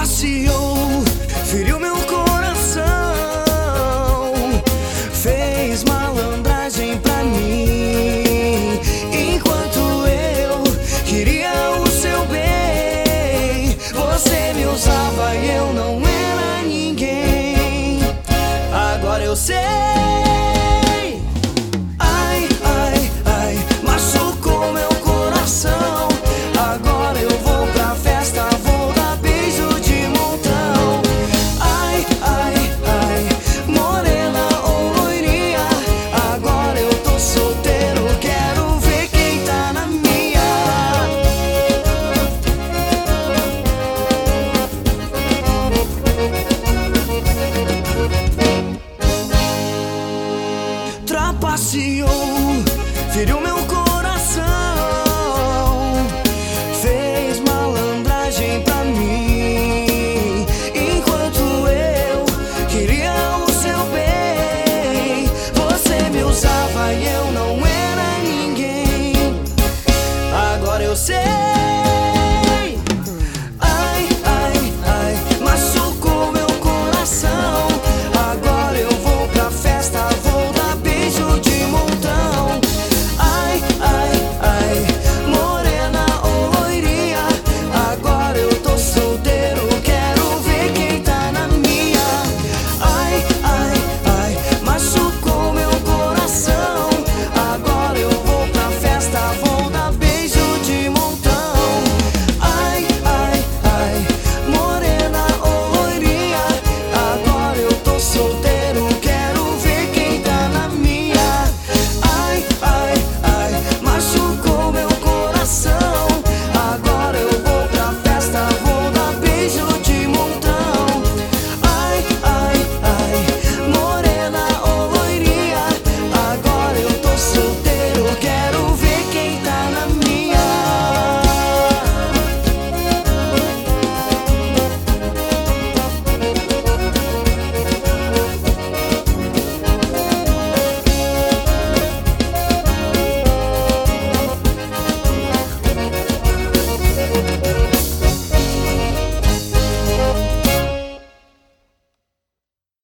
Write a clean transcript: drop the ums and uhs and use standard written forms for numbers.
trapaceou, feriu meu coração, fez malandragem pra mim, enquanto eu queria o seu bem. Você me usava e eu não era ninguém. Agora eu sei. Ai, ai, ai, machucou meu coração. Agora eu vou pra festa, vou dar beijo de montão. Ai, ai, ai, morena ou loirinha, agora eu tô solteiro, quero ver quem tá na minha. Trapaceou, feriu meu coração, fez malandragem pra mim.